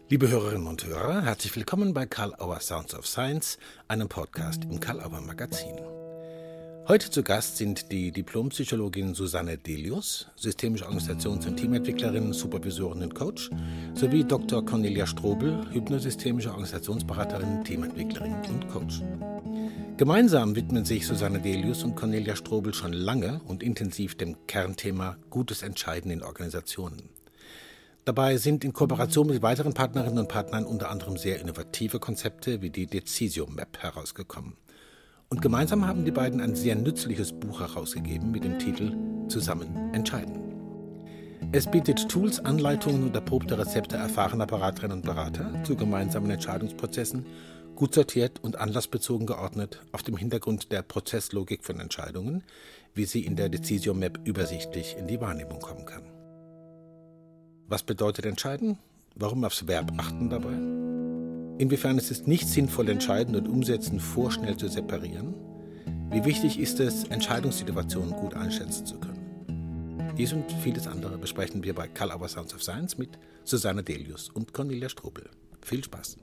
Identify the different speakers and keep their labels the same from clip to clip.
Speaker 1: Liebe Hörerinnen und Hörer, herzlich willkommen bei Karl Auer Sounds of Science, einem Podcast im Karl Auer Magazin. Heute zu Gast sind die Diplompsychologin Susanne Delius, systemische Organisations- und Teamentwicklerin, Supervisorin und Coach, sowie Dr. Cornelia Strobel, hypnosystemische Organisationsberaterin, Teamentwicklerin und Coach. Gemeinsam widmen sich Susanne Delius und Cornelia Strobel schon lange und intensiv dem Kernthema gutes Entscheiden in Organisationen. Dabei sind in Kooperation mit weiteren Partnerinnen und Partnern unter anderem sehr innovative Konzepte wie die Decisio Map herausgekommen. Und gemeinsam haben die beiden ein sehr nützliches Buch herausgegeben mit dem Titel Zusammen entscheiden. Es bietet Tools, Anleitungen und erprobte Rezepte erfahrener Beraterinnen und Berater zu gemeinsamen Entscheidungsprozessen, gut sortiert und anlassbezogen geordnet auf dem Hintergrund der Prozesslogik von Entscheidungen, wie sie in der Decisio Map übersichtlich in die Wahrnehmung kommen kann. Was bedeutet entscheiden? Warum aufs Verb achten dabei? Inwiefern ist es nicht sinnvoll, Entscheiden und Umsetzen vorschnell zu separieren? Wie wichtig ist es, Entscheidungssituationen gut einschätzen zu können? Dies und vieles andere besprechen wir bei Karl Auer Sounds of Science mit Susanne Delius und Cornelia Strobel. Viel Spaß!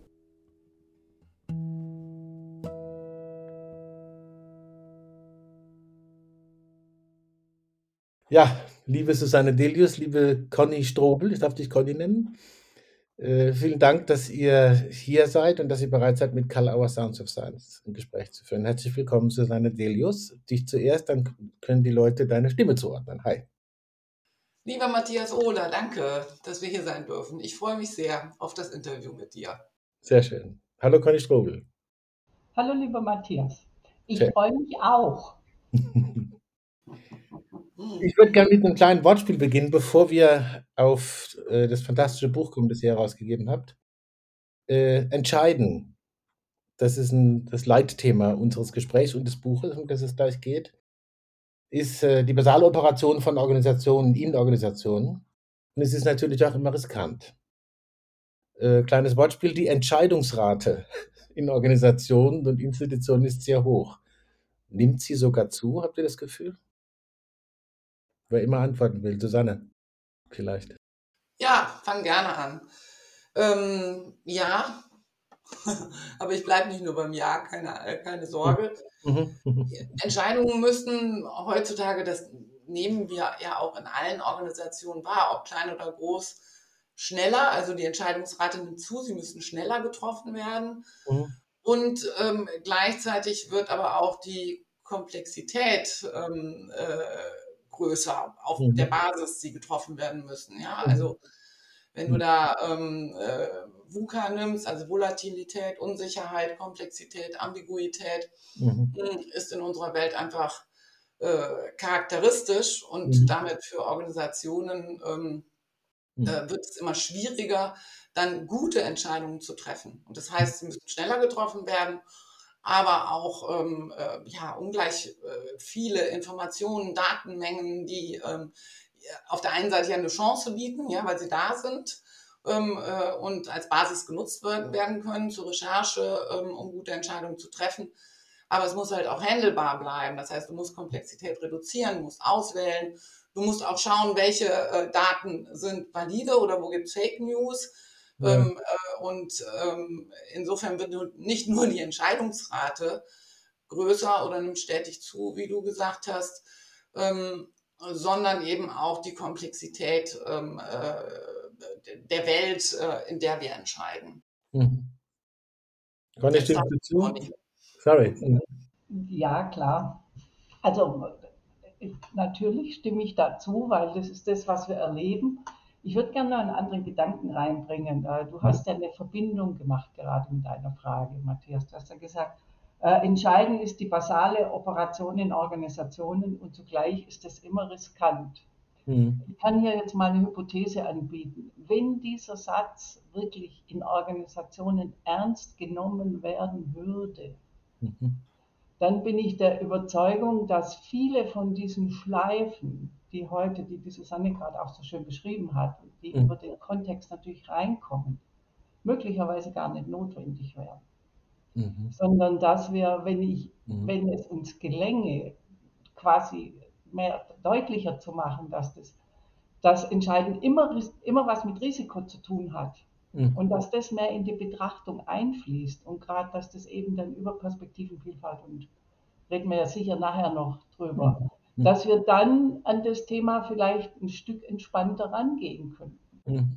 Speaker 1: Ja, liebe Susanne Delius, liebe Conny Strobel, ich darf dich Conny nennen. Vielen Dank, dass ihr hier seid und dass ihr bereit seid, mit Karl Auer Sounds of Science ein Gespräch zu führen. Herzlich willkommen, Susanne Delius. Dich zuerst, dann können die Leute deine Stimme zuordnen. Hi.
Speaker 2: Lieber Matthias Ohler, danke, dass wir hier sein dürfen. Ich freue mich sehr auf das Interview mit dir.
Speaker 1: Sehr schön. Hallo Conny Strobel.
Speaker 3: Hallo lieber Matthias, ich
Speaker 1: Schön.
Speaker 3: freue mich auch.
Speaker 1: Ich würde gerne mit einem kleinen Wortspiel beginnen, bevor wir auf das fantastische Buch kommen, das ihr herausgegeben habt. Entscheiden. Das ist das Leitthema unseres Gesprächs und des Buches, um das es gleich geht, ist die basale Operation von Organisationen in Organisationen. Und es ist natürlich auch immer riskant. Kleines Wortspiel, die Entscheidungsrate in Organisationen und Institutionen ist sehr hoch. Nimmt sie sogar zu, habt ihr das Gefühl? Wer immer antworten will, Susanne, vielleicht.
Speaker 2: Ja, fang gerne an. Ja, aber ich bleibe nicht nur beim Ja, keine Sorge. Entscheidungen müssen heutzutage, das nehmen wir ja auch in allen Organisationen wahr, ob klein oder groß, schneller, also die Entscheidungsrate nimmt zu, sie müssen schneller getroffen werden. Und gleichzeitig wird aber auch die Komplexität größer auf der Basis, die getroffen werden müssen. Ja, also wenn du da VUCA nimmst, also Volatilität, Unsicherheit, Komplexität, Ambiguität, ist in unserer Welt einfach charakteristisch und damit für Organisationen wird es immer schwieriger, dann gute Entscheidungen zu treffen. Und das heißt, sie müssen schneller getroffen werden, aber auch ungleich viele Informationen, Datenmengen, die auf der einen Seite ja eine Chance bieten, ja, weil sie da sind und als Basis genutzt werden können zur Recherche, um gute Entscheidungen zu treffen. Aber es muss halt auch handelbar bleiben. Das heißt, du musst Komplexität reduzieren, du musst auswählen, du musst auch schauen, welche Daten sind valide oder wo gibt es Fake News.
Speaker 1: Ja.
Speaker 2: Insofern wird nicht nur die Entscheidungsrate größer oder nimmt stetig zu, wie du gesagt hast, sondern eben auch die Komplexität der Welt, in der wir entscheiden.
Speaker 1: Conny, stimmst du zu? Sorry.
Speaker 3: Ja, klar. Also natürlich stimme ich dazu, weil das ist das, was wir erleben. Ich würde gerne noch einen anderen Gedanken reinbringen. Du hast ja eine Verbindung gemacht gerade mit deiner Frage, Matthias. Du hast ja gesagt, entscheidend ist die basale Operation in Organisationen und zugleich ist es immer riskant. Ich kann hier jetzt mal eine Hypothese anbieten. Wenn dieser Satz wirklich in Organisationen ernst genommen werden würde, dann bin ich der Überzeugung, dass viele von diesen Schleifen, die Susanne gerade auch so schön beschrieben hat, die über den Kontext natürlich reinkommen, möglicherweise gar nicht notwendig wären. Sondern dass wir, wenn es uns gelänge, quasi mehr deutlicher zu machen, dass das Entscheiden immer was mit Risiko zu tun hat, Und dass das mehr in die Betrachtung einfließt und gerade, dass das eben dann über Perspektivenvielfalt, und reden wir ja sicher nachher noch drüber, dass wir dann an das Thema vielleicht ein Stück entspannter rangehen können.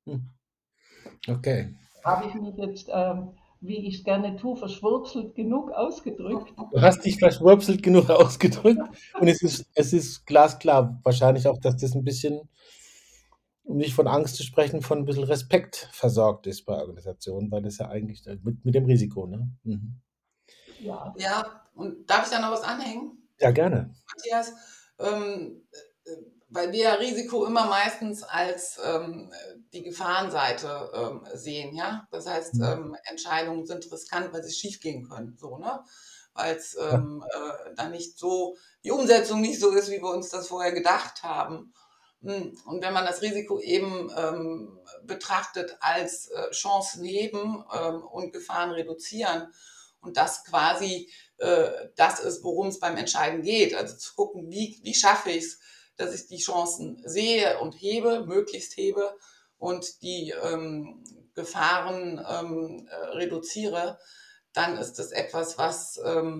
Speaker 1: Okay.
Speaker 3: Habe ich mich jetzt, wie ich es gerne tue, verschwurzelt genug ausgedrückt?
Speaker 1: Du hast dich verschwurzelt genug ausgedrückt und es ist glasklar, wahrscheinlich auch, dass das ein bisschen, um nicht von Angst zu sprechen, von ein bisschen Respekt versorgt ist bei Organisationen, weil das ja eigentlich mit dem Risiko, ne?
Speaker 3: Ja.
Speaker 2: Ja, und darf ich da noch was anhängen,
Speaker 1: Ja, gerne.
Speaker 2: Matthias? Weil wir ja Risiko immer meistens als die Gefahrenseite sehen, ja. Das heißt, Entscheidungen sind riskant, weil sie schiefgehen können, so, ne? Weil es dann nicht so, die Umsetzung nicht so ist, wie wir uns das vorher gedacht haben. Und wenn man das Risiko eben betrachtet als Chancen heben und Gefahren reduzieren und das quasi das ist, worum es beim Entscheiden geht. Also zu gucken, wie schaffe ich es, dass ich die Chancen sehe und hebe, möglichst hebe und die Gefahren reduziere, dann ist das etwas, was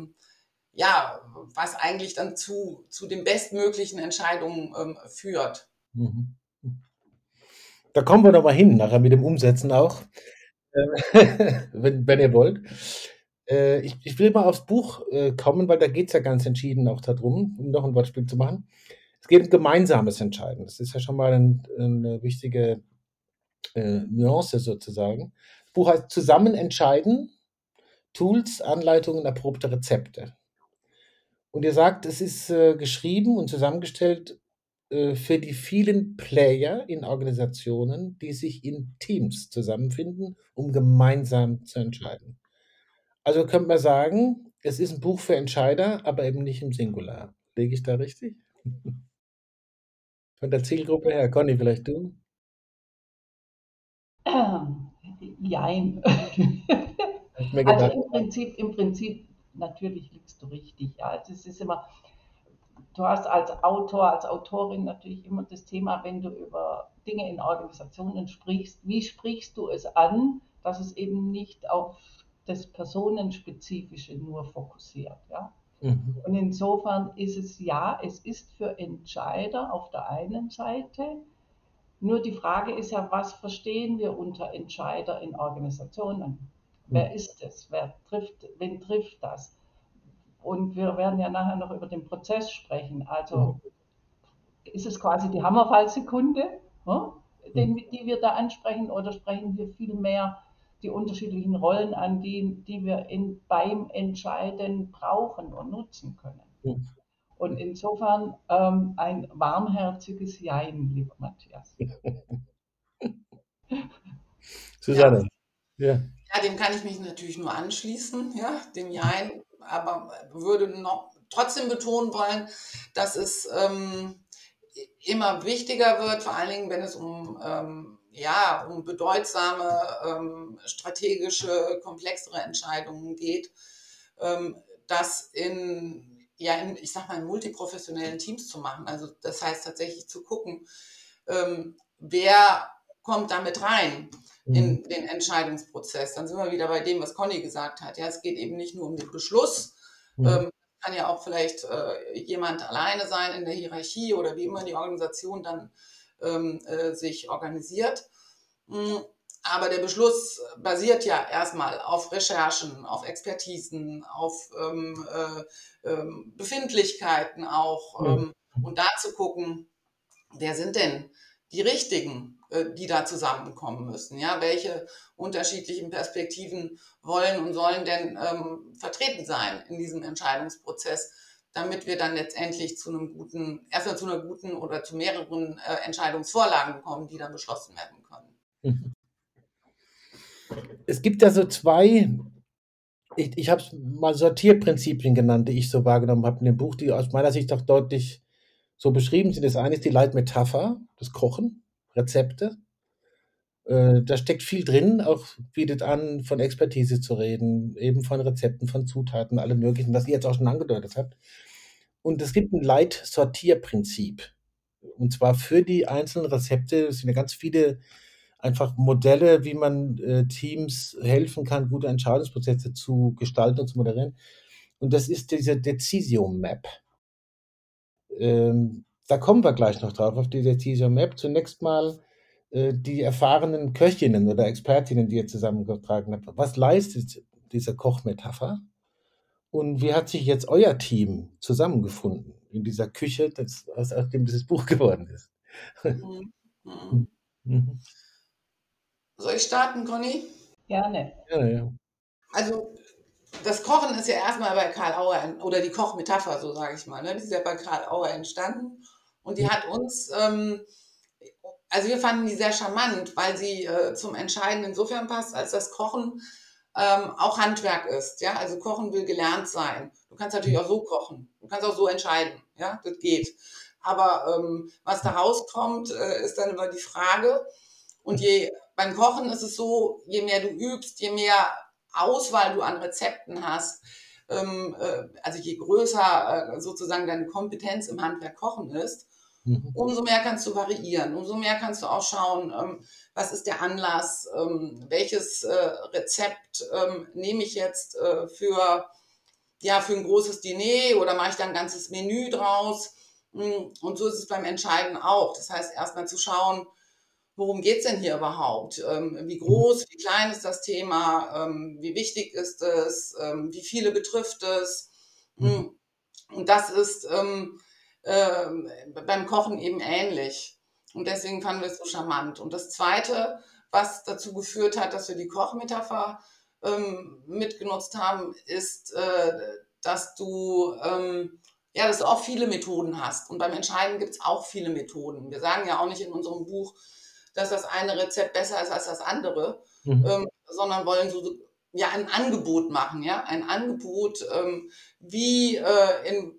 Speaker 2: was eigentlich dann zu den bestmöglichen Entscheidungen führt.
Speaker 1: Da kommen wir noch mal hin, nachher mit dem Umsetzen auch, wenn ihr wollt. Ich will mal aufs Buch kommen, weil da geht es ja ganz entschieden auch darum, um noch ein Wortspiel zu machen. Es geht um gemeinsames Entscheiden. Das ist ja schon mal eine wichtige Nuance sozusagen. Das Buch heißt Zusammen entscheiden, Tools, Anleitungen, erprobte Rezepte. Und ihr sagt, es ist geschrieben und zusammengestellt für die vielen Player in Organisationen, die sich in Teams zusammenfinden, um gemeinsam zu entscheiden. Also könnte man sagen, es ist ein Buch für Entscheider, aber eben nicht im Singular. Lege ich da richtig? Von der Zielgruppe her. Conny, vielleicht du?
Speaker 3: Jein.
Speaker 1: Hab ich mir
Speaker 3: Also
Speaker 1: gedacht.
Speaker 3: im Prinzip, natürlich liegst du richtig. Ja. Es ist immer, du hast als Autor, als Autorin natürlich immer das Thema, wenn du über Dinge in Organisationen sprichst, wie sprichst du es an, dass es eben nicht auf das Personenspezifische nur fokussiert. Ja? Und insofern ist es ja, es ist für Entscheider auf der einen Seite, nur die Frage ist ja, was verstehen wir unter Entscheider in Organisationen? Wer ist es? Wen trifft das? Und wir werden ja nachher noch über den Prozess sprechen. Also ist es quasi die Hammerfallsekunde, die wir da ansprechen, oder sprechen wir vielmehr die unterschiedlichen Rollen an, die wir beim Entscheiden brauchen und nutzen können? Und insofern ein warmherziges Jein, lieber Matthias.
Speaker 1: Susanne. Ja.
Speaker 2: Ja, dem kann ich mich natürlich nur anschließen, ja, dem Jein, aber würde noch trotzdem betonen wollen, dass es immer wichtiger wird, vor allen Dingen, wenn es um bedeutsame, strategische, komplexere Entscheidungen geht, das ich sag mal, in multiprofessionellen Teams zu machen. Also das heißt tatsächlich zu gucken, wer kommt damit rein in den Entscheidungsprozess. Dann sind wir wieder bei dem, was Conny gesagt hat. Ja, es geht eben nicht nur um den Beschluss. Kann ja auch vielleicht jemand alleine sein in der Hierarchie oder wie immer die Organisation dann sich organisiert. Aber der Beschluss basiert ja erstmal auf Recherchen, auf Expertisen, auf Befindlichkeiten auch. Und da zu gucken, wer sind denn die Richtigen, die da zusammenkommen müssen? Ja, welche unterschiedlichen Perspektiven wollen und sollen denn vertreten sein in diesem Entscheidungsprozess, damit wir dann letztendlich erstmal zu einer guten oder zu mehreren Entscheidungsvorlagen kommen, die dann beschlossen werden können.
Speaker 1: Es gibt ja so zwei, ich habe es mal Sortierprinzipien genannt, die ich so wahrgenommen habe in dem Buch, die aus meiner Sicht auch deutlich so beschrieben sind. Das eine ist die Leitmetapher, das Kochen, Rezepte. Da steckt viel drin, auch bietet an, von Expertise zu reden, eben von Rezepten, von Zutaten, allem Möglichen, was ihr jetzt auch schon angedeutet habt. Und es gibt ein Leitsortierprinzip. Und zwar für die einzelnen Rezepte, es sind ja ganz viele einfach Modelle, wie man Teams helfen kann, gute Entscheidungsprozesse zu gestalten und zu moderieren. Und das ist diese Decisio Map. Da kommen wir gleich noch drauf, auf die Decisio Map. Zunächst mal die erfahrenen Köchinnen oder Expertinnen, die ihr zusammengetragen habt. Was leistet diese Kochmetapher? Und wie hat sich jetzt euer Team zusammengefunden in dieser Küche, aus dem dieses Buch geworden ist?
Speaker 2: Mhm. Mhm.
Speaker 1: Mhm.
Speaker 2: Soll ich starten, Conny?
Speaker 3: Gerne.
Speaker 1: Ja, ja.
Speaker 2: Also das Kochen ist ja erstmal bei Karl Auer, oder die Kochmetapher, so sage ich mal, ne? Die ist ja bei Karl Auer entstanden und die hat uns, also wir fanden die sehr charmant, weil sie zum Entscheiden insofern passt, als das Kochen auch Handwerk ist. Ja? Also Kochen will gelernt sein. Du kannst natürlich auch so kochen. Du kannst auch so entscheiden. Ja, das geht. Aber was da rauskommt, ist dann immer die Frage. Und beim Kochen ist es so, je mehr du übst, je mehr Auswahl du an Rezepten hast, also je größer sozusagen deine Kompetenz im Handwerk Kochen ist, umso mehr kannst du variieren, umso mehr kannst du auch schauen, was ist der Anlass, welches Rezept nehme ich jetzt für ein großes Diner oder mache ich da ein ganzes Menü draus. Und so ist es beim Entscheiden auch. Das heißt, erstmal zu schauen, worum geht es denn hier überhaupt? Wie groß, wie klein ist das Thema? Wie wichtig ist es? Wie viele betrifft es? Und das ist beim Kochen eben ähnlich. Und deswegen fanden wir es so charmant. Und das Zweite, was dazu geführt hat, dass wir die Kochmetapher mitgenutzt haben, ist, dass dass du auch viele Methoden hast. Und beim Entscheiden gibt es auch viele Methoden. Wir sagen ja auch nicht in unserem Buch, dass das eine Rezept besser ist als das andere, sondern wollen so ein Angebot machen, ja, ein Angebot, wie in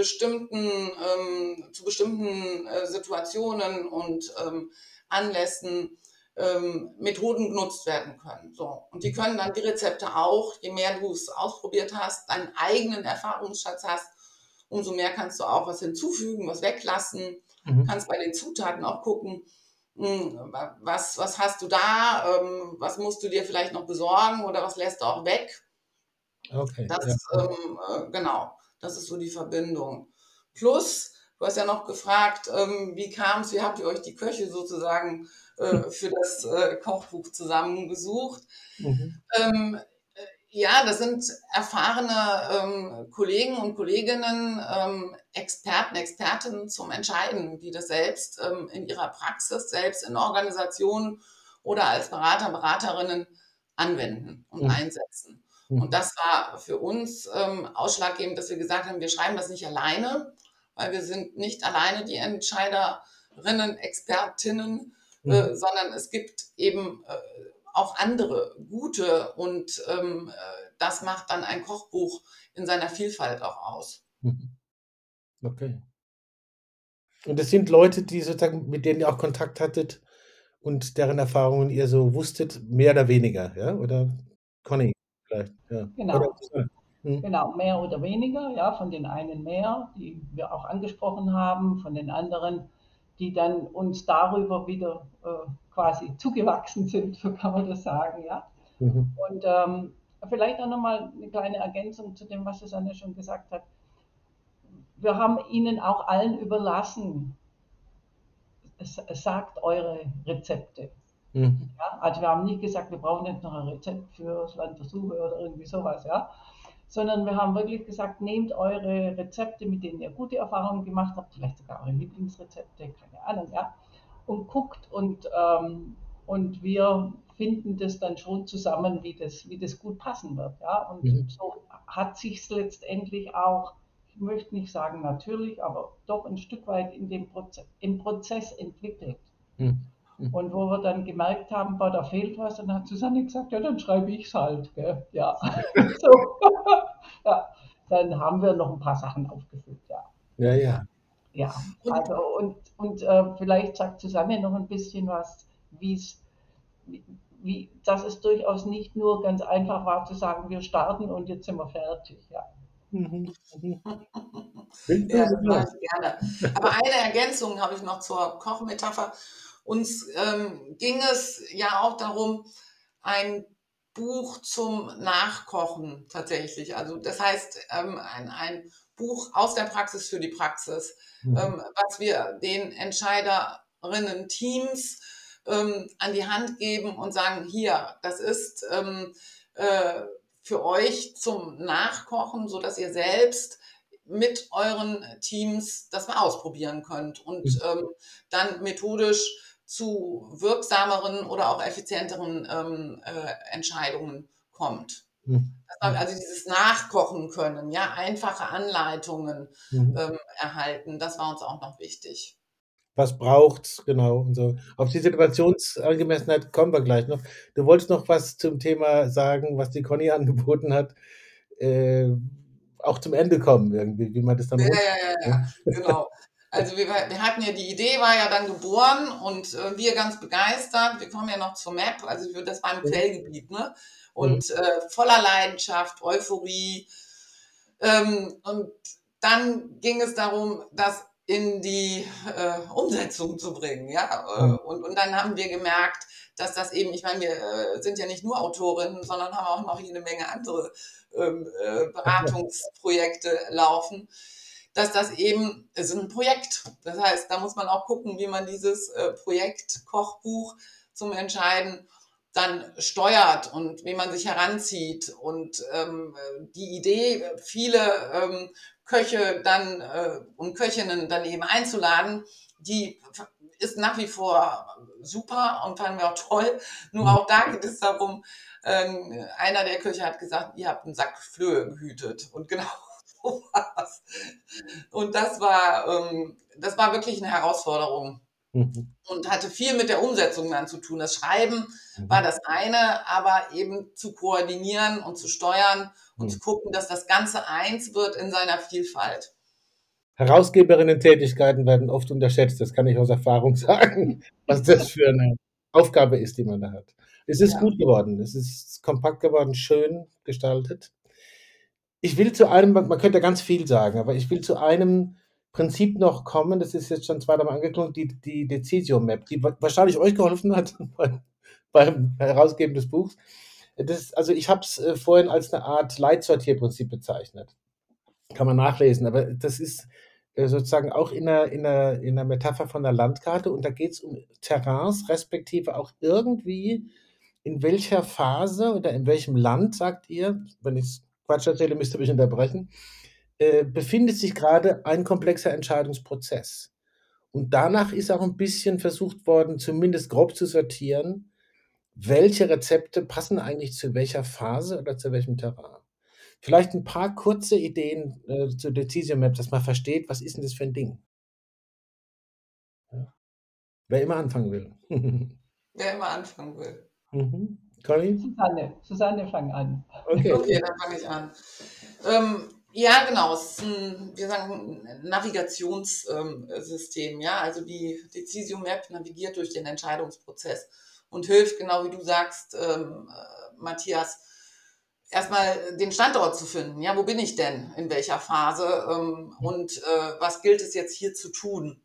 Speaker 2: zu bestimmten Situationen und Anlässen Methoden genutzt werden können. So. Und die können dann die Rezepte auch, je mehr du es ausprobiert hast, deinen eigenen Erfahrungsschatz hast, umso mehr kannst du auch was hinzufügen, was weglassen, kannst bei den Zutaten auch gucken, was hast du da, was musst du dir vielleicht noch besorgen oder was lässt du auch weg.
Speaker 1: Okay.
Speaker 2: Genau, das ist so die Verbindung. Plus, du hast ja noch gefragt, wie kam es, wie habt ihr euch die Köche sozusagen für das Kochbuch zusammengesucht? Ja, das sind erfahrene Kollegen und Kolleginnen, Experten, Expertinnen zum Entscheiden, die das selbst in ihrer Praxis, selbst in Organisationen oder als Berater, Beraterinnen anwenden und einsetzen. Und das war für uns ausschlaggebend, dass wir gesagt haben, wir schreiben das nicht alleine, weil wir sind nicht alleine die Entscheiderinnen, Expertinnen, sondern es gibt eben auch andere gute und das macht dann ein Kochbuch in seiner Vielfalt auch aus.
Speaker 1: Okay. Und das sind Leute, die sozusagen, mit denen ihr auch Kontakt hattet und deren Erfahrungen ihr so wusstet, mehr oder weniger, ja? Oder Conny vielleicht, ja.
Speaker 3: Genau.
Speaker 1: Oder,
Speaker 3: Genau, mehr oder weniger, ja, von den einen mehr, die wir auch angesprochen haben, von den anderen, die dann uns darüber wieder quasi zugewachsen sind, so kann man das sagen, ja. Und vielleicht auch nochmal eine kleine Ergänzung zu dem, was Susanne schon gesagt hat. Wir haben Ihnen auch allen überlassen, sagt eure Rezepte. Ja, also wir haben nicht gesagt, wir brauchen jetzt noch ein Rezept für das Land der Suche oder irgendwie sowas, ja. Sondern wir haben wirklich gesagt, nehmt eure Rezepte, mit denen ihr gute Erfahrungen gemacht habt, vielleicht sogar eure Lieblingsrezepte, keine Ahnung, ja, und guckt und wir finden das dann schon zusammen, wie das gut passen wird, ja. Und so hat sich es letztendlich auch, ich möchte nicht sagen natürlich, aber doch ein Stück weit im Prozess entwickelt. Und wo wir dann gemerkt haben, boah, da fehlt was, dann hat Susanne gesagt, ja, dann schreibe ich es halt, gell? Ja. So. Ja, dann haben wir noch ein paar Sachen aufgefüllt, ja.
Speaker 1: Ja.
Speaker 3: Ja, also und vielleicht sagt Susanne noch ein bisschen was, dass es durchaus nicht nur ganz einfach war zu sagen, wir starten und jetzt sind wir fertig, ja.
Speaker 2: Ja, das mache ich gerne. Aber eine Ergänzung habe ich noch zur Kochmetapher. Uns ging es ja auch darum, ein Buch zum Nachkochen tatsächlich. Also das heißt, ein Buch aus der Praxis für die Praxis, was wir den Entscheiderinnen-Teams an die Hand geben und sagen, hier, das ist für euch zum Nachkochen, sodass ihr selbst mit euren Teams das mal ausprobieren könnt und dann methodisch zu wirksameren oder auch effizienteren Entscheidungen kommt. Also dieses Nachkochen können, ja, einfache Anleitungen erhalten, das war uns auch noch wichtig.
Speaker 1: Was braucht's, genau. Und so. Auf die Situationsangemessenheit kommen wir gleich noch. Du wolltest noch was zum Thema sagen, was die Conny angeboten hat. Auch zum Ende kommen irgendwie, wie man das dann
Speaker 2: Ja, genau. Also wir hatten ja, die Idee war ja dann geboren und wir ganz begeistert. Wir kommen ja noch zur Map, also das war im Quellgebiet, ne? Und voller Leidenschaft, Euphorie. Und dann ging es darum, das in die Umsetzung zu bringen, ja. Und dann haben wir gemerkt, dass das eben, ich meine, wir sind ja nicht nur Autorinnen, sondern haben auch noch jede Menge andere Beratungsprojekte laufen, dass das eben ist ein Projekt. Das heißt, da muss man auch gucken, wie man dieses Projekt Kochbuch zum Entscheiden dann steuert und wie man sich heranzieht. Und die Idee, viele Köche dann und Köchinnen dann eben einzuladen, die ist nach wie vor super und fanden wir auch toll. Nur auch da geht es darum, einer der Köche hat gesagt, ihr habt einen Sack Flöhe gehütet. Und genau so war's. Und das war wirklich eine Herausforderung und hatte viel mit der Umsetzung dann zu tun. Das Schreiben war das eine, aber eben zu koordinieren und zu steuern und zu gucken, dass das Ganze eins wird in seiner Vielfalt.
Speaker 1: Herausgeberinnen-Tätigkeiten werden oft unterschätzt, das kann ich aus Erfahrung sagen, was das für eine Aufgabe ist, die man da hat. Es ist gut geworden, es ist kompakt geworden, schön gestaltet. Ich will zu einem, man könnte ganz viel sagen, aber ich will zu einem Prinzip noch kommen, das ist jetzt schon zweimal angeklungen, die Decisio Map, die wahrscheinlich euch geholfen hat beim Herausgeben des Buchs. Also ich habe es vorhin als eine Art Leitsortierprinzip bezeichnet. Kann man nachlesen, aber das ist sozusagen auch in einer Metapher von der Landkarte und da geht es um Terrains, respektive auch irgendwie in welcher Phase oder in welchem Land, sagt ihr, wenn ich Quatsch erzähle, müsst ihr mich unterbrechen, befindet sich gerade ein komplexer Entscheidungsprozess. Und danach ist auch ein bisschen versucht worden, zumindest grob zu sortieren, welche Rezepte passen eigentlich zu welcher Phase oder zu welchem Terrain. Vielleicht ein paar kurze Ideen zu Decisio Map, dass man versteht, was ist denn das für ein Ding? Ja. Wer immer anfangen will.
Speaker 2: Wer immer anfangen will.
Speaker 1: Conny?
Speaker 3: Susanne, fang an.
Speaker 2: Okay, dann fange ich an. Ja, genau, es ist wir sagen ein Navigationssystem, ja, also die Decisio Map navigiert durch den Entscheidungsprozess und hilft, genau wie du sagst, Matthias, erstmal den Standort zu finden. Ja, wo bin ich denn? In welcher Phase? Und was gilt es jetzt hier zu tun?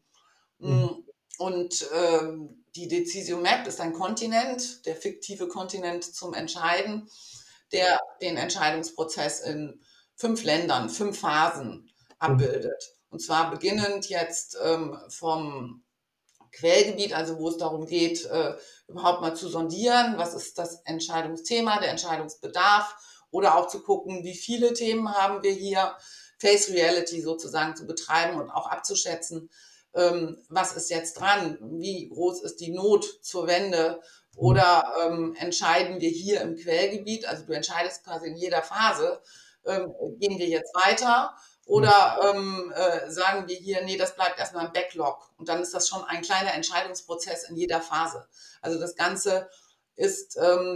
Speaker 2: Und die Decisio Map ist ein Kontinent, der fiktive Kontinent zum Entscheiden, der den Entscheidungsprozess in 5 Ländern, 5 Phasen abbildet. Und zwar beginnend jetzt vom Quellgebiet, also wo es darum geht, überhaupt mal zu sondieren, was ist das Entscheidungsthema, der Entscheidungsbedarf oder auch zu gucken, wie viele Themen haben wir hier, Face Reality sozusagen zu betreiben und auch abzuschätzen, was ist jetzt dran, wie groß ist die Not zur Wende oder entscheiden wir hier im Quellgebiet, also du entscheidest quasi in jeder Phase, gehen wir jetzt weiter oder sagen wir hier, nee, das bleibt erstmal im Backlog. Und dann ist das schon ein kleiner Entscheidungsprozess in jeder Phase. Also das Ganze ist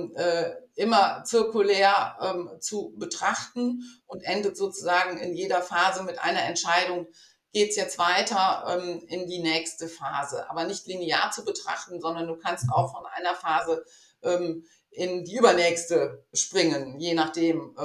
Speaker 2: immer zirkulär zu betrachten und endet sozusagen in jeder Phase mit einer Entscheidung, geht es jetzt weiter in die nächste Phase. Aber nicht linear zu betrachten, sondern du kannst auch von einer Phase in die übernächste springen, je nachdem,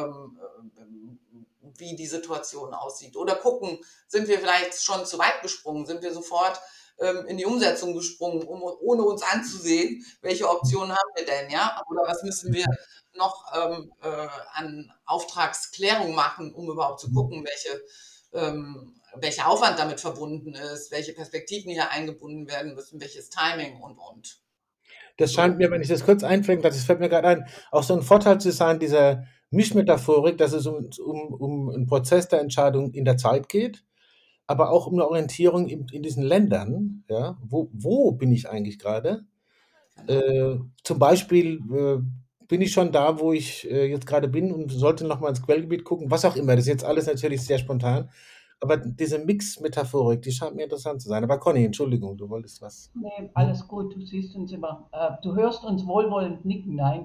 Speaker 2: wie die Situation aussieht. Oder gucken, sind wir vielleicht schon zu weit gesprungen? Sind wir sofort in die Umsetzung gesprungen, ohne uns anzusehen, welche Optionen haben wir denn, ja? Oder was müssen wir noch an Auftragsklärung machen, um überhaupt zu gucken, welcher Aufwand damit verbunden ist, welche Perspektiven hier eingebunden werden müssen, welches Timing und.
Speaker 1: Das scheint mir, wenn ich das kurz einfängen darf, das fällt mir gerade ein, auch so ein Vorteil zu sein, dieser Mischmetaphorik, dass es um einen Prozess der Entscheidung in der Zeit geht, aber auch um eine Orientierung in diesen Ländern. Ja? Wo bin ich eigentlich gerade? Zum Beispiel bin ich schon da, wo ich jetzt gerade bin und sollte noch mal ins Quellgebiet gucken, was auch immer. Das ist jetzt alles natürlich sehr spontan. Aber diese Mix-Metaphorik, die scheint mir interessant zu sein. Aber Conny, Entschuldigung, du wolltest was.
Speaker 3: Nee, alles gut, du siehst uns immer, du hörst uns wohlwollend nicken, nein.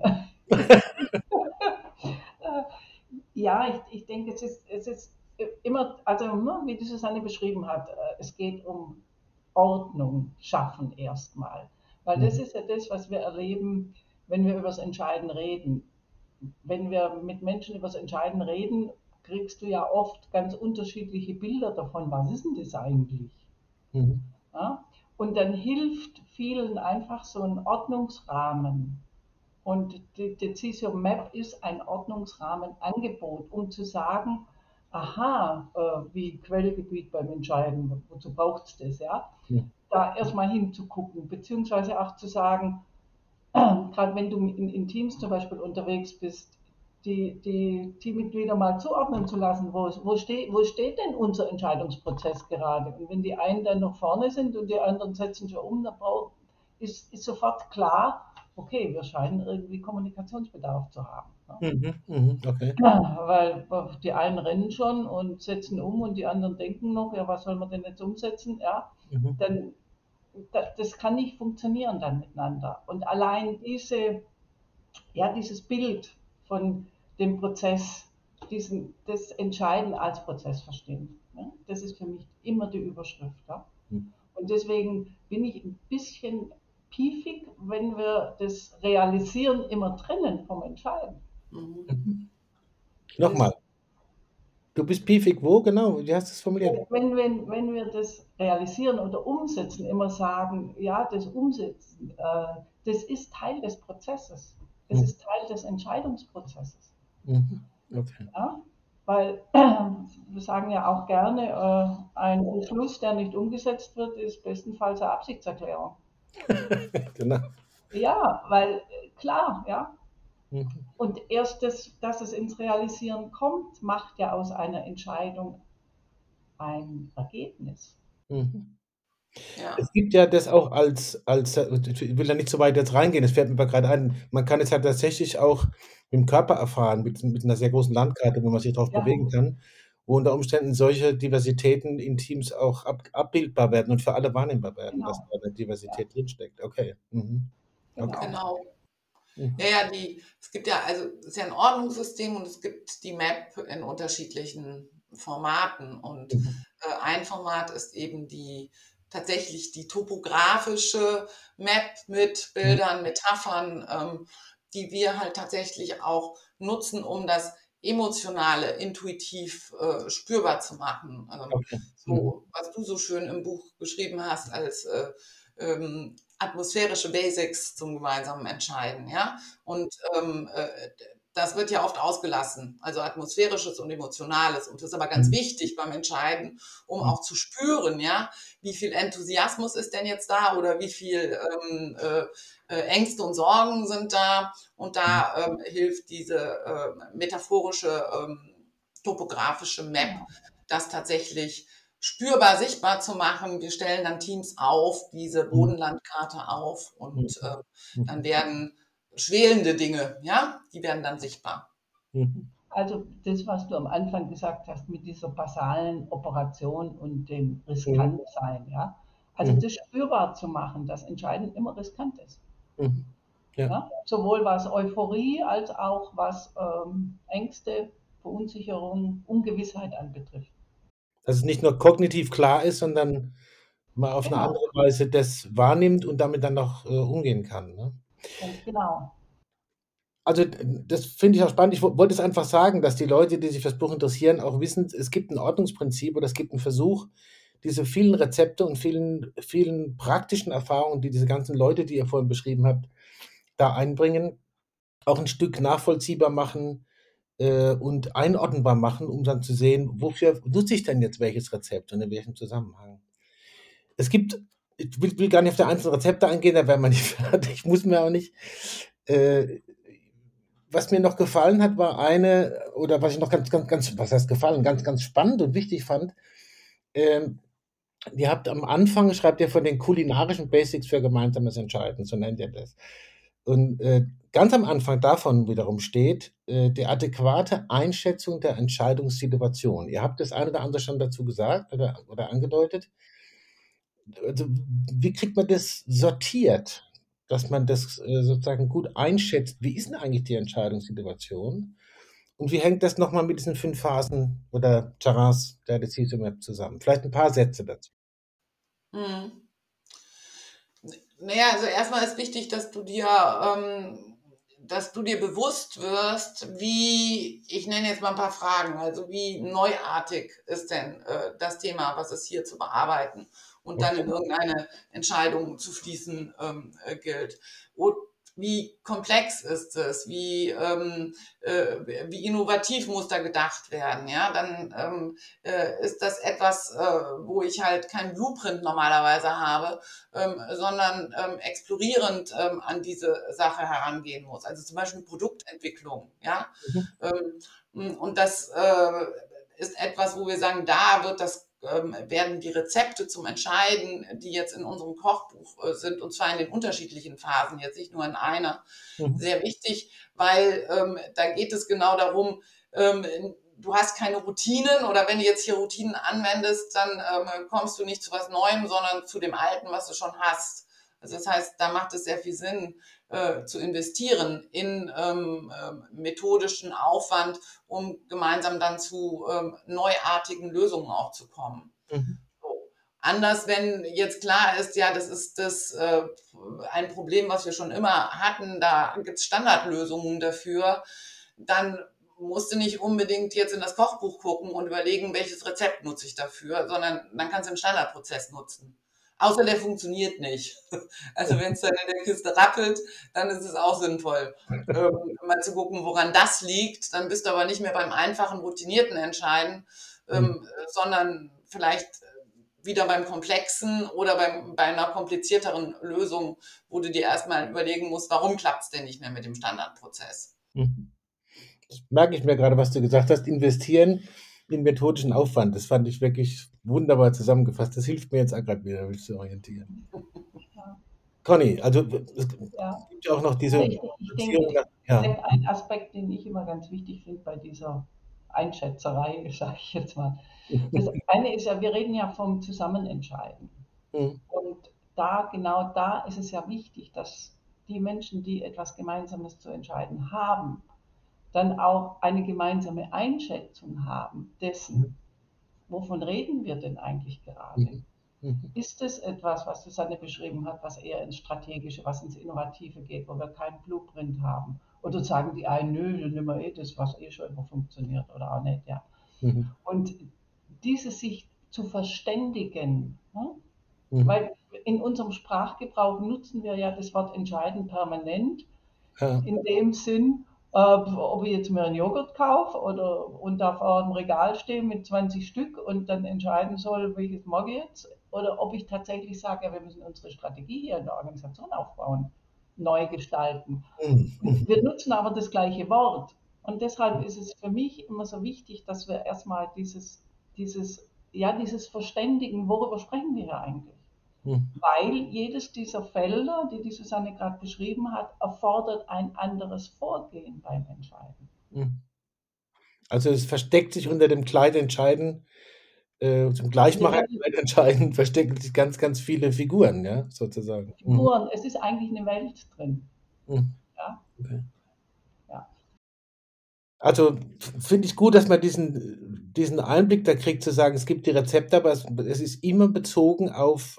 Speaker 3: Ja, ich denke, es ist immer, also wie die Susanne beschrieben hat, es geht um Ordnung schaffen erstmal. Weil das ist ja das, was wir erleben, wenn wir über das Entscheiden reden. Wenn wir mit Menschen über das Entscheiden reden, kriegst du ja oft ganz unterschiedliche Bilder davon, was ist denn das eigentlich?
Speaker 1: Mhm.
Speaker 3: Ja? Und dann hilft vielen einfach so ein Ordnungsrahmen. Und die CISO Map ist ein Ordnungsrahmenangebot, um zu sagen, aha, wie Quellgebiet beim Entscheiden, wozu braucht es das, ja?
Speaker 1: Ja.
Speaker 3: Da erstmal hinzugucken, beziehungsweise auch zu sagen, gerade wenn du in Teams zum Beispiel unterwegs bist, die Teammitglieder mal zuordnen zu lassen, wo steht denn unser Entscheidungsprozess gerade? Und wenn die einen dann noch vorne sind und die anderen setzen schon um, dann ist sofort klar, okay, wir scheinen irgendwie Kommunikationsbedarf zu haben.
Speaker 1: Okay.
Speaker 3: Weil die einen rennen schon und setzen um und die anderen denken noch, ja, was soll man denn jetzt umsetzen? Ja, dann das kann nicht funktionieren dann miteinander. Und allein dieses Bild von dem Prozess, das Entscheiden als Prozess verstehen, ne? Das ist für mich immer die Überschrift. Ja? Und deswegen bin ich ein bisschen piefig, wenn wir das Realisieren immer trennen vom Entscheiden.
Speaker 1: Nochmal. Du bist piefig, wo genau? Wie hast du es formuliert?
Speaker 3: Wenn wir das realisieren oder umsetzen, immer sagen, ja, das Umsetzen, das ist Teil des Prozesses. Es ist Teil des Entscheidungsprozesses.
Speaker 1: Okay.
Speaker 3: Ja? Weil wir sagen ja auch gerne, ein Beschluss, der nicht umgesetzt wird, ist bestenfalls eine Absichtserklärung.
Speaker 1: Genau.
Speaker 3: Ja, weil klar, ja. Und erst dass es ins Realisieren kommt, macht ja aus einer Entscheidung ein Ergebnis.
Speaker 2: Ja.
Speaker 1: Es gibt ja das auch ich will da nicht so weit jetzt reingehen, es fällt mir aber gerade ein, man kann es halt tatsächlich auch im Körper erfahren, mit einer sehr großen Landkarte, wo man sich drauf
Speaker 3: Ja.
Speaker 1: bewegen kann, wo unter Umständen solche Diversitäten in Teams auch abbildbar werden und für alle wahrnehmbar werden,
Speaker 3: Genau.
Speaker 1: dass da eine Diversität drinsteckt. Okay. Okay.
Speaker 2: Genau. Ja, es gibt ja, also es ist ja ein Ordnungssystem und es gibt die Map in unterschiedlichen Formaten. Und ein Format ist eben tatsächlich die topografische Map mit Bildern, Metaphern, die wir halt tatsächlich auch nutzen, um das Emotionale intuitiv spürbar zu machen.
Speaker 1: Okay.
Speaker 2: So, was du so schön im Buch geschrieben hast als atmosphärische Basics zum gemeinsamen Entscheiden, ja. Und das wird ja oft ausgelassen, also atmosphärisches und emotionales. Und das ist aber ganz wichtig beim Entscheiden, um auch zu spüren, ja, wie viel Enthusiasmus ist denn jetzt da oder wie viel Ängste und Sorgen sind da. Und da hilft diese metaphorische, topografische Map, das tatsächlich spürbar, sichtbar zu machen. Wir stellen dann Teams auf, diese Bodenlandkarte auf und dann werden schwelende Dinge, ja, die werden dann sichtbar.
Speaker 3: Also das, was du am Anfang gesagt hast mit dieser basalen Operation und dem Riskantsein, ja. Also das spürbar zu machen, dass Entscheiden immer riskant ist. Ja? Sowohl was Euphorie als auch was Ängste, Verunsicherung, Ungewissheit anbetrifft.
Speaker 1: Dass es nicht nur kognitiv klar ist, sondern man auf eine andere Weise das wahrnimmt und damit dann noch umgehen kann. Ne?
Speaker 3: Ganz genau.
Speaker 1: Also das finde ich auch spannend. Ich wollte es einfach sagen, dass die Leute, die sich für das Buch interessieren, auch wissen, es gibt ein Ordnungsprinzip oder es gibt einen Versuch, diese vielen Rezepte und vielen praktischen Erfahrungen, die diese ganzen Leute, die ihr vorhin beschrieben habt, da einbringen, auch ein Stück nachvollziehbar machen und einordnbar machen, um dann zu sehen, wofür nutze ich denn jetzt welches Rezept und in welchem Zusammenhang. Ich will gar nicht auf die einzelnen Rezepte eingehen, da wären wir nicht fertig, muss mir auch nicht. Was mir noch gefallen hat, war oder was ich noch was heißt gefallen, ganz spannend und wichtig fand. Ihr habt am Anfang, schreibt ihr von den kulinarischen Basics für gemeinsames Entscheiden, so nennt ihr das. Und ganz am Anfang davon wiederum steht die adäquate Einschätzung der Entscheidungssituation. Ihr habt das eine oder andere schon dazu gesagt oder angedeutet. Also, wie kriegt man das sortiert, dass man das sozusagen gut einschätzt? Wie ist denn eigentlich die Entscheidungssituation? Und wie hängt das nochmal mit diesen 5 Phasen oder Terrains der Decision Map zusammen? Vielleicht ein paar Sätze dazu.
Speaker 2: Mhm. Naja, also erstmal ist wichtig, dass du dir bewusst wirst, ich nenne jetzt mal ein paar Fragen, also wie neuartig ist denn das Thema, was es hier zu bearbeiten und dann in irgendeine Entscheidung zu fließen gilt. Und wie komplex ist es? Wie innovativ muss da gedacht werden? Ja, dann ist das etwas, wo ich halt kein Blueprint normalerweise habe, sondern explorierend an diese Sache herangehen muss. Also zum Beispiel Produktentwicklung. Ja, und das ist etwas, wo wir sagen, werden die Rezepte zum Entscheiden, die jetzt in unserem Kochbuch sind, und zwar in den unterschiedlichen Phasen, jetzt nicht nur in einer, sehr wichtig, weil da geht es genau darum, du hast keine Routinen, oder wenn du jetzt hier Routinen anwendest, dann kommst du nicht zu was Neuem, sondern zu dem Alten, was du schon hast. Also das heißt, da macht es sehr viel Sinn, zu investieren in methodischen Aufwand, um gemeinsam dann zu neuartigen Lösungen auch zu kommen. So. Anders, wenn jetzt klar ist, ja, das ist ein Problem, was wir schon immer hatten, da gibt es Standardlösungen dafür, dann musst du nicht unbedingt jetzt in das Kochbuch gucken und überlegen, welches Rezept nutze ich dafür, sondern dann kannst du einen Standardprozess nutzen. Außer der funktioniert nicht. Also wenn es dann in der Kiste rappelt, dann ist es auch sinnvoll, mal zu gucken, woran das liegt. Dann bist du aber nicht mehr beim einfachen, routinierten Entscheiden, sondern vielleicht wieder beim Komplexen oder bei einer komplizierteren Lösung, wo du dir erstmal überlegen musst, warum klappt es denn nicht mehr mit dem Standardprozess.
Speaker 1: Das merke ich mir gerade, was du gesagt hast, investieren in methodischen Aufwand. Das fand ich wirklich wunderbar zusammengefasst. Das hilft mir jetzt auch gerade wieder, mich zu orientieren.
Speaker 3: Ja.
Speaker 1: Conny, also es gibt ja auch noch diese
Speaker 3: Ich denke, ein Aspekt, den ich immer ganz wichtig finde bei dieser Einschätzerei, sage ich jetzt mal. Das eine ist ja, wir reden ja vom Zusammenentscheiden. Und genau da ist es ja wichtig, dass die Menschen, die etwas Gemeinsames zu entscheiden haben, dann auch eine gemeinsame Einschätzung haben dessen, wovon reden wir denn eigentlich gerade? Ist es etwas, was Susanne beschrieben hat, was eher ins Strategische, was ins Innovative geht, wo wir keinen Blueprint haben? Oder sagen die einen, nö, dann nehmen wir das, was schon immer funktioniert oder auch nicht, ja. Und sich zu verständigen, weil in unserem Sprachgebrauch nutzen wir ja das Wort entscheiden permanent, in dem Sinn, ob ich jetzt mir einen Joghurt kaufe und da vor dem Regal stehe mit 20 Stück und dann entscheiden soll, welches mag ich jetzt, oder ob ich tatsächlich sage, ja, wir müssen unsere Strategie hier in der Organisation aufbauen, neu gestalten. Wir nutzen aber das gleiche Wort. Und deshalb ist es für mich immer so wichtig, dass wir erstmal dieses Verständigen, worüber sprechen wir hier eigentlich? Weil jedes dieser Felder, die Susanne gerade beschrieben hat, erfordert ein anderes Vorgehen beim Entscheiden.
Speaker 1: Also es versteckt sich unter dem Kleid entscheiden, zum Gleichmacher entscheiden, verstecken sich ganz, ganz viele Figuren, ja, sozusagen.
Speaker 3: Figuren, es ist eigentlich eine Welt drin. Ja?
Speaker 1: Okay.
Speaker 3: Ja.
Speaker 1: Also finde ich gut, dass man diesen Einblick da kriegt, zu sagen, es gibt die Rezepte, aber es ist immer bezogen auf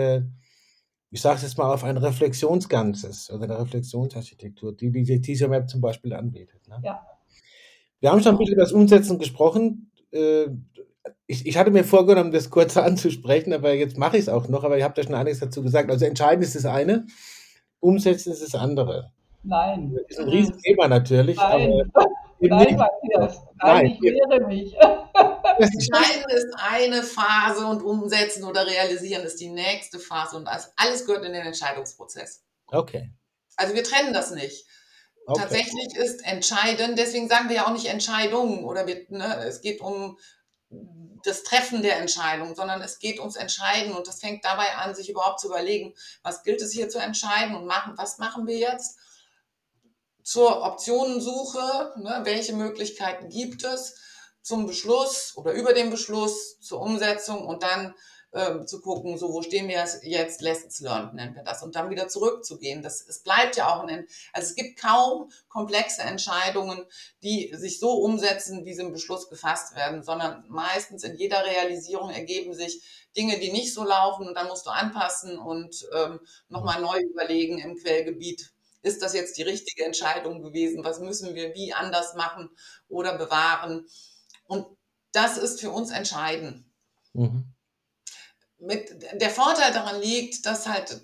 Speaker 1: ich sage es jetzt mal, auf ein Reflexionsganzes oder eine Reflexionsarchitektur, die diese Teaser Map zum Beispiel anbietet. Ne?
Speaker 3: Ja.
Speaker 1: Wir haben schon ein bisschen über das Umsetzen gesprochen. Ich hatte mir vorgenommen, das kurz anzusprechen, aber jetzt mache ich es auch noch, aber ihr habt ja schon einiges dazu gesagt. Also entscheidend ist das eine, umsetzen ist das andere.
Speaker 3: Nein,
Speaker 1: Das ist ein Riesenthema natürlich, aber
Speaker 3: nein,
Speaker 1: eben
Speaker 3: nein,
Speaker 1: nicht.
Speaker 3: Matthias, nein,
Speaker 1: Nein,
Speaker 3: ich wehre mich.
Speaker 1: das ist
Speaker 2: Entscheiden ist eine Phase und umsetzen oder realisieren ist die nächste Phase und alles gehört in den Entscheidungsprozess.
Speaker 1: okay.
Speaker 2: Also wir trennen das nicht.
Speaker 1: Okay.
Speaker 2: Tatsächlich ist entscheidend, deswegen sagen wir ja auch nicht Entscheidungen oder es geht um das Treffen der Entscheidung, sondern es geht ums Entscheiden und das fängt dabei an, sich überhaupt zu überlegen, was gilt es hier zu entscheiden und was machen wir jetzt? Zur Optionensuche, welche Möglichkeiten gibt es zum Beschluss oder über den Beschluss, zur Umsetzung und dann zu gucken, so wo stehen wir jetzt, Lessons learned nennen wir das und dann wieder zurückzugehen. Es bleibt ja auch also es gibt kaum komplexe Entscheidungen, die sich so umsetzen, wie sie im Beschluss gefasst werden, sondern meistens in jeder Realisierung ergeben sich Dinge, die nicht so laufen und dann musst du anpassen und nochmal neu überlegen im Quellgebiet. Ist das jetzt die richtige Entscheidung gewesen? Was müssen wir wie anders machen oder bewahren? Und das ist für uns entscheidend.
Speaker 1: Mhm.
Speaker 2: Der Vorteil daran liegt, dass halt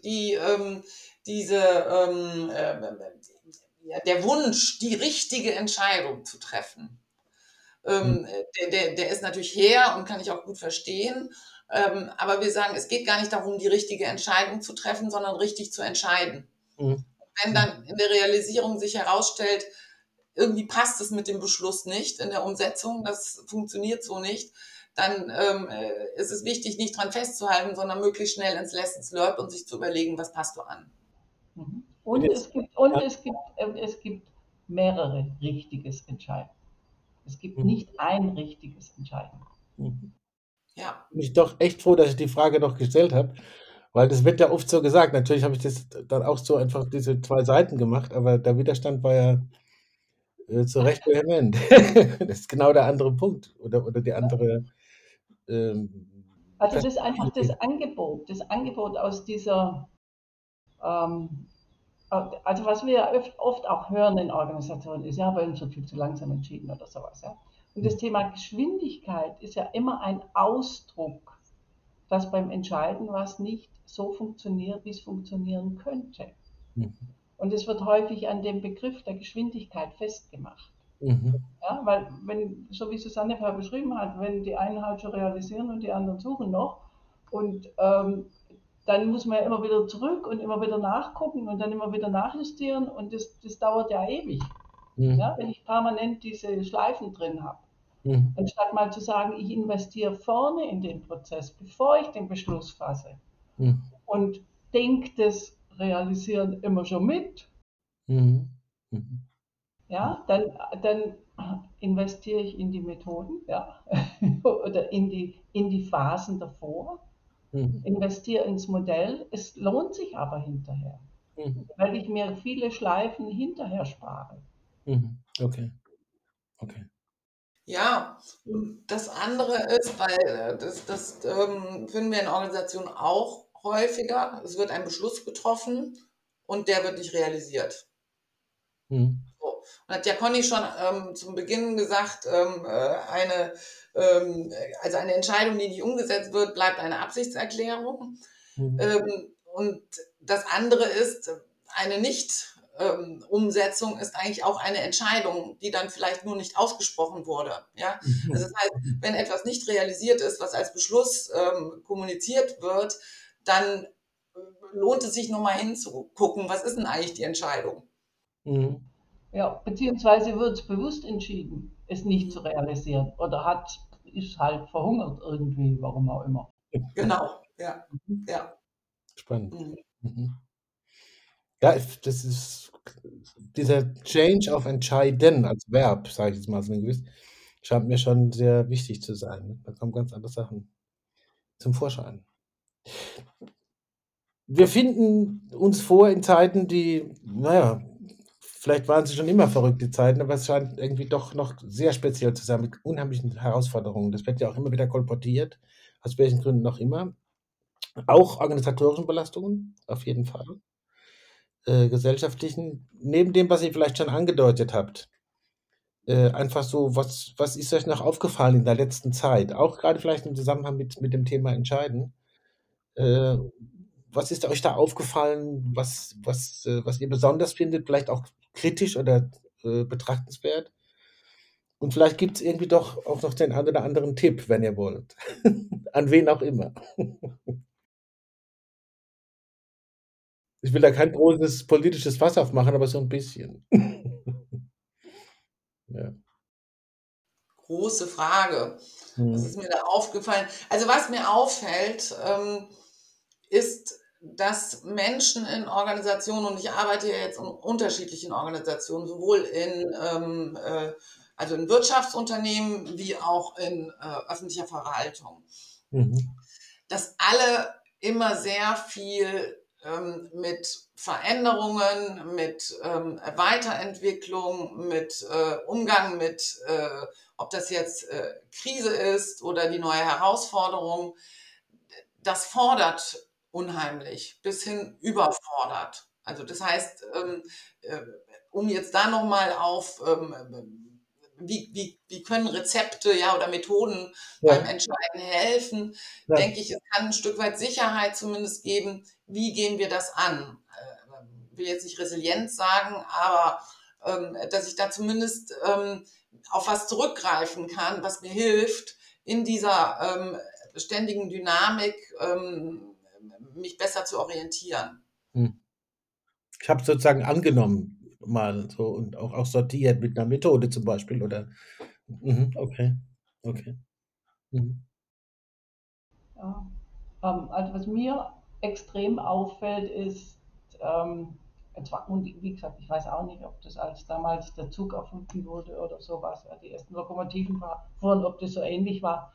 Speaker 2: der Wunsch, die richtige Entscheidung zu treffen, der ist natürlich her und kann ich auch gut verstehen. Aber wir sagen, es geht gar nicht darum, die richtige Entscheidung zu treffen, sondern richtig zu entscheiden.
Speaker 1: Mhm.
Speaker 2: Wenn dann in der Realisierung sich herausstellt, irgendwie passt es mit dem Beschluss nicht in der Umsetzung, das funktioniert so nicht, dann ist es wichtig, nicht dran festzuhalten, sondern möglichst schnell ins Lessons learned und sich zu überlegen, was passt du an.
Speaker 3: Und es gibt mehrere richtiges Entscheiden. Es gibt nicht ein richtiges Entscheiden.
Speaker 2: Ja.
Speaker 1: Bin ich doch echt froh, dass ich die Frage noch gestellt habe, weil das wird ja oft so gesagt. Natürlich habe ich das dann auch so einfach diese 2 Seiten gemacht, aber der Widerstand war ja zu Recht vehement. Das ist genau der andere Punkt oder die andere
Speaker 3: Also das ist einfach
Speaker 1: Perspektive.
Speaker 3: Das Angebot aus dieser, also was wir oft auch hören in Organisationen ist, ja, bei uns wird viel zu langsam entschieden oder sowas. Ja? Und das Thema Geschwindigkeit ist ja immer ein Ausdruck, dass beim Entscheiden was nicht so funktioniert, wie es funktionieren könnte.
Speaker 1: Mhm.
Speaker 3: Und es wird häufig an dem Begriff der Geschwindigkeit festgemacht.
Speaker 1: Mhm.
Speaker 3: Ja, weil so wie Susanne vorher beschrieben hat, wenn die einen halt schon realisieren und die anderen suchen noch und dann muss man ja immer wieder zurück und immer wieder nachgucken und dann immer wieder nachjustieren und das dauert ja ewig,
Speaker 1: Mhm.
Speaker 3: ja, wenn ich permanent diese Schleifen drin habe.
Speaker 1: Mhm.
Speaker 3: Anstatt mal zu sagen, ich investiere vorne in den Prozess, bevor ich den Beschluss fasse
Speaker 1: Mhm.
Speaker 3: und denke das Realisieren immer schon mit,
Speaker 1: Mhm. Mhm.
Speaker 3: ja, dann investiere ich in die Methoden, ja, oder in die Phasen davor,
Speaker 1: Mhm.
Speaker 3: investiere ins Modell. Es lohnt sich aber hinterher,
Speaker 1: Mhm.
Speaker 3: weil ich mir viele Schleifen hinterher spare.
Speaker 1: Mhm. Okay.
Speaker 2: Ja, und das andere ist, weil das finden wir in Organisationen auch häufiger, es wird ein Beschluss getroffen und der wird nicht realisiert.
Speaker 1: Mhm.
Speaker 2: So. Und hat ja Conny schon zum Beginn gesagt, also eine Entscheidung, die nicht umgesetzt wird, bleibt eine Absichtserklärung.
Speaker 1: Mhm.
Speaker 2: Und das andere ist, eine Nicht-Umsetzung ist eigentlich auch eine Entscheidung, die dann vielleicht nur nicht ausgesprochen wurde. Ja? Also das heißt, wenn etwas nicht realisiert ist, was als Beschluss kommuniziert wird, dann lohnt es sich nochmal hinzugucken, was ist denn eigentlich die Entscheidung?
Speaker 1: Mhm.
Speaker 3: Ja, beziehungsweise wird es bewusst entschieden, es nicht zu realisieren oder ist halt verhungert irgendwie, warum auch immer.
Speaker 2: Genau, ja. Ja.
Speaker 1: Spannend.
Speaker 2: Mhm.
Speaker 1: Mhm. Ja, das ist dieser Change auf entscheiden als Verb, sage ich jetzt mal so gewiss, scheint mir schon sehr wichtig zu sein. Ne? Da kommen ganz andere Sachen zum Vorschein. Wir finden uns vor in Zeiten, die, naja, vielleicht waren sie schon immer verrückte Zeiten, aber es scheint irgendwie doch noch sehr speziell zu sein mit unheimlichen Herausforderungen. Das wird ja auch immer wieder kolportiert, aus welchen Gründen auch immer. Auch organisatorischen Belastungen, auf jeden Fall. Gesellschaftlichen, neben dem, was ihr vielleicht schon angedeutet habt. Einfach so, was ist euch noch aufgefallen in der letzten Zeit? Auch gerade vielleicht im Zusammenhang mit dem Thema Entscheiden. Äh, Was ist euch da aufgefallen, was ihr besonders findet, vielleicht auch kritisch oder betrachtenswert? Und vielleicht gibt es irgendwie doch auch noch den einen oder anderen Tipp, wenn ihr wollt. An wen auch immer. Ich will da kein großes politisches Fass aufmachen, aber so ein bisschen. Ja.
Speaker 2: Große Frage. Was
Speaker 1: Mhm.
Speaker 2: ist mir da aufgefallen? Also was mir auffällt, ist, dass Menschen in Organisationen, und ich arbeite ja jetzt in unterschiedlichen Organisationen, sowohl also in Wirtschaftsunternehmen wie auch in öffentlicher Verwaltung,
Speaker 1: Mhm.
Speaker 2: dass alle immer sehr viel mit Veränderungen, mit Weiterentwicklung, mit Umgang mit, ob das jetzt Krise ist oder die neue Herausforderung, das fordert unheimlich, bis hin überfordert. Also das heißt, äh, um jetzt da nochmal auf, wie können Rezepte, ja, oder Methoden beim
Speaker 1: Ja,
Speaker 2: Entscheiden helfen,
Speaker 1: ja.
Speaker 2: denke ich, es kann ein Stück weit Sicherheit zumindest geben. Wie gehen wir das an? Ich will jetzt nicht Resilienz sagen, aber dass ich da zumindest auf was zurückgreifen kann, was mir hilft, in dieser ständigen Dynamik mich besser zu orientieren.
Speaker 1: Hm. Ich habe sozusagen angenommen mal so und auch sortiert mit einer Methode zum Beispiel oder okay. Okay. Mhm.
Speaker 3: Ja. Also was mir extrem auffällt, ist, und wie gesagt, ich weiß auch nicht, ob das als damals der Zug erfunden wurde oder sowas, ja, die ersten Lokomotiven fuhren, ob das so ähnlich war,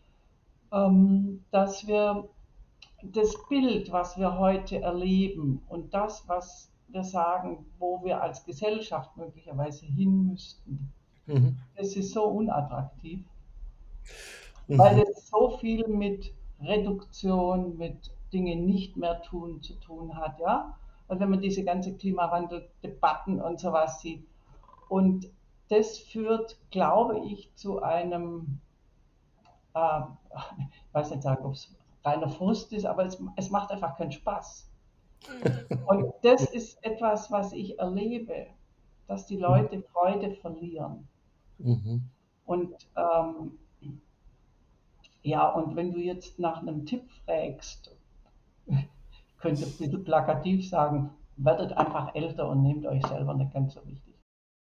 Speaker 3: dass wir das Bild, was wir heute erleben und das, was wir sagen, wo wir als Gesellschaft möglicherweise hin müssten,
Speaker 1: Mhm.
Speaker 3: das ist so unattraktiv, weil
Speaker 1: Mhm.
Speaker 3: es so viel mit Reduktion, mit Dinge nicht mehr tun zu tun hat, ja. Und wenn man diese ganze Klimawandeldebatten und sowas sieht. Und das führt, glaube ich, zu einem, äh, ich weiß nicht sagen, ob es reiner Frust ist, aber es macht einfach keinen Spaß. Und das ist etwas, was ich erlebe, dass die
Speaker 1: Mhm.
Speaker 3: Leute Freude verlieren.
Speaker 1: Mhm.
Speaker 3: Und ja, und wenn du jetzt nach einem Tipp fragst, könnte ein bisschen plakativ sagen, werdet einfach älter und nehmt euch selber nicht ganz so wichtig.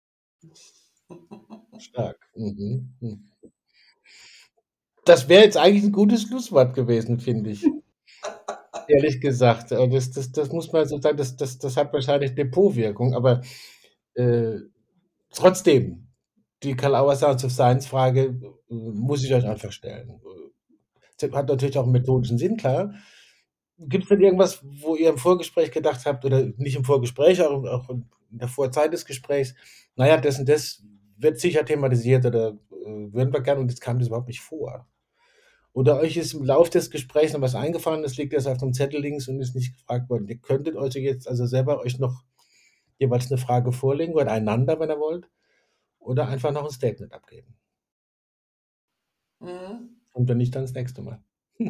Speaker 1: Stark. Mhm. Mhm. Das wäre jetzt eigentlich ein gutes Schlusswort gewesen, finde ich, ehrlich gesagt. Das muss man so sagen, das hat wahrscheinlich Depotwirkung, aber, äh, trotzdem, die Kalauer Sounds of Science Frage, muss ich euch einfach stellen. Hat natürlich auch 'n methodischen Sinn, klar. Gibt's denn irgendwas, wo ihr im Vorgespräch gedacht habt oder nicht im Vorgespräch, auch in der Vorzeit des Gesprächs: „Na ja, das und das wird sicher thematisiert oder, würden wir gern und jetzt kam das überhaupt nicht vor?“ Oder euch ist im Lauf des Gesprächs noch was eingefallen, das liegt jetzt auf dem Zettel links und ist nicht gefragt worden. Ihr könntet euch jetzt also selber euch noch jeweils 'ne Frage vorlegen oder einander, wenn ihr wollt, oder einfach noch 'n Statement abgeben.
Speaker 2: Mhm.
Speaker 1: Und wenn nicht, dann das nächste Mal.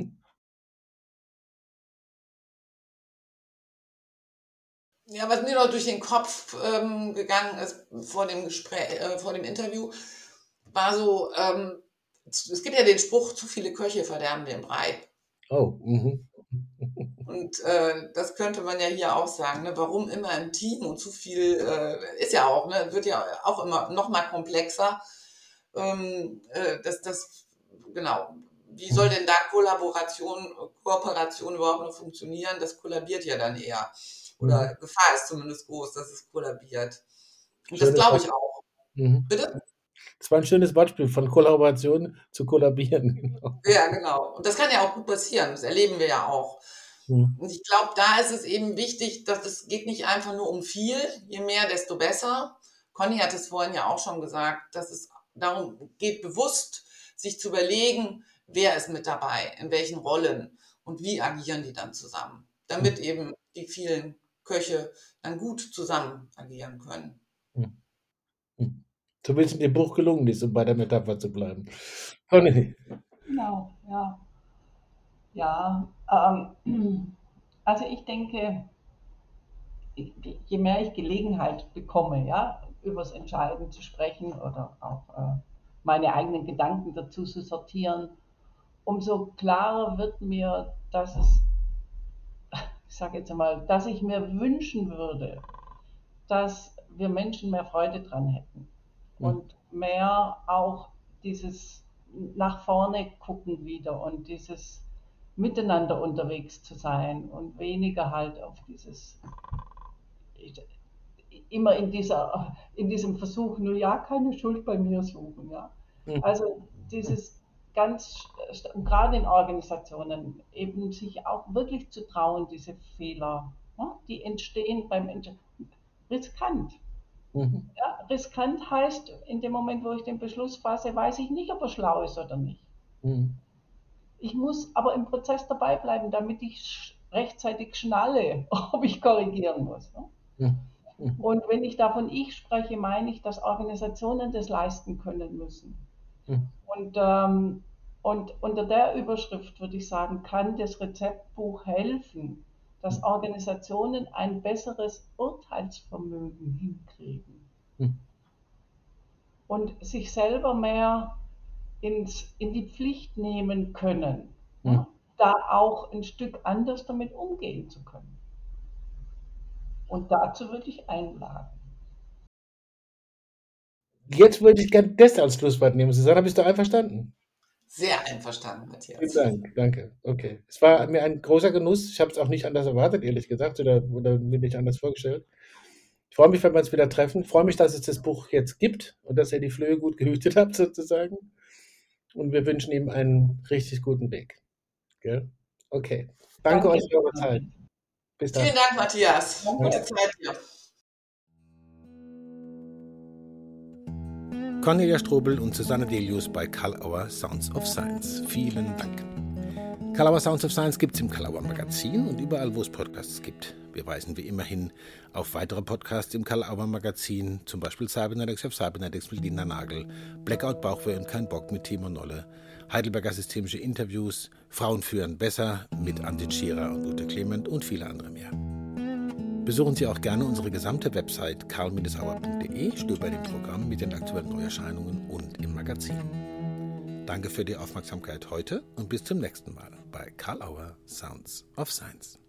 Speaker 2: Ja, was mir noch durch den Kopf gegangen ist vor dem Gespräch, vor dem Interview, war so, es gibt ja den Spruch, zu viele Köche verderben den Brei.
Speaker 1: Oh, mhm.
Speaker 2: Und das könnte man ja hier auch sagen. Ne? Warum immer im Team und zu viel ist ja auch, ne? Wird ja auch immer noch mal komplexer. Das, genau. Wie soll
Speaker 1: Mhm.
Speaker 2: denn da Kooperation überhaupt noch funktionieren? Das kollabiert ja dann eher.
Speaker 1: Mhm.
Speaker 2: Oder Gefahr ist zumindest groß, dass es kollabiert. Und das
Speaker 1: Schönes
Speaker 2: glaube
Speaker 1: Wort.
Speaker 2: ich auch.
Speaker 1: Mhm.
Speaker 2: Bitte?
Speaker 1: Das war 'n schönes Wortspiel, von Kollaboration zu kollabieren, genau.
Speaker 2: Ja, genau. Und das kann ja auch gut passieren. Das erleben wir ja auch.
Speaker 1: Mhm.
Speaker 2: Und ich glaube, da ist es eben wichtig, dass es geht nicht einfach nur um viel, je mehr, desto besser. Conny hat es vorhin ja auch schon gesagt, dass es darum geht, bewusst sich zu überlegen, wer ist mit dabei, in welchen Rollen und wie agieren die dann zusammen,
Speaker 1: Mhm.
Speaker 2: damit eben die vielen Köche dann gut zusammen agieren können.
Speaker 1: Mhm. Mhm. Zumindest in dem Buch gelungen ist, um bei der Metapher zu bleiben. Conny.
Speaker 3: Genau, ja. Ja, also ich denke, je mehr ich Gelegenheit bekomme, ja, übers Entscheiden zu sprechen oder auch meine eigenen Gedanken dazu zu sortieren, umso klarer wird mir, ich sage jetzt einmal, dass ich mir wünschen würde, dass wir Menschen mehr Freude dran hätten und mehr auch dieses nach vorne gucken wieder und dieses miteinander unterwegs zu sein und weniger halt auf dieses immer in diesem Versuch, nur ja, keine Schuld bei mir suchen. Ja. Also dieses gerade in Organisationen, eben sich auch wirklich zu trauen, diese Fehler, ja, die entstehen riskant. Ja, riskant heißt, in dem Moment, wo ich den Beschluss fasse, weiß ich nicht, ob er schlau ist oder nicht. Ich muss aber im Prozess dabei bleiben, damit ich rechtzeitig schnalle, ob ich korrigieren muss. Ne? Und wenn ich davon ich spreche, meine ich, dass Organisationen das leisten können müssen. Und unter der Überschrift würde ich sagen, kann das Rezeptbuch helfen, dass Organisationen ein besseres Urteilsvermögen hinkriegen und sich selber mehr in die Pflicht nehmen können, ja, da auch ein Stück anders damit umgehen zu können. Und dazu würde ich einladen.
Speaker 1: Jetzt würde ich gerne das als Schlusswort nehmen. Susanna, bist du einverstanden?
Speaker 2: Sehr einverstanden, Matthias.
Speaker 1: Vielen Dank, danke. Okay. Es war mir ein großer Genuss. Ich habe es auch nicht anders erwartet, ehrlich gesagt, oder mir nicht anders vorgestellt. Ich freue mich, wenn wir uns wieder treffen. Ich freue mich, dass es das Buch jetzt gibt und dass ihr die Flöhe gut gehütet habt, sozusagen. Und wir wünschen ihm einen richtig guten Weg. Gell? Okay. Danke euch für eure Zeit. Bis dann.
Speaker 2: Vielen Dank, Matthias.
Speaker 3: Danke.
Speaker 2: Gute Zeit dir.
Speaker 1: Cornelia Strobel und Susanne Delius bei Karl Auer Sounds of Science. Vielen Dank. Karl Auer Sounds of Science gibt es im Karl Auer Magazin und überall, wo es Podcasts gibt. Wir weisen wie immer hin auf weitere Podcasts im Karl Auer Magazin, zum Beispiel Cybernetics auf Cybernetics mit Linda Nagel, Blackout Bauchweh und kein Bock mit Timo Nolle, Heidelberger Systemische Interviews, Frauen führen besser mit Antin Schierer und Ute Clement und viele andere mehr. Besuchen Sie auch gerne unsere gesamte Website karl-auer.de, stöbern im Programm mit den aktuellen Neuerscheinungen und im Magazin. Danke für die Aufmerksamkeit heute und bis zum nächsten Mal bei Karl Auer Sounds of Science.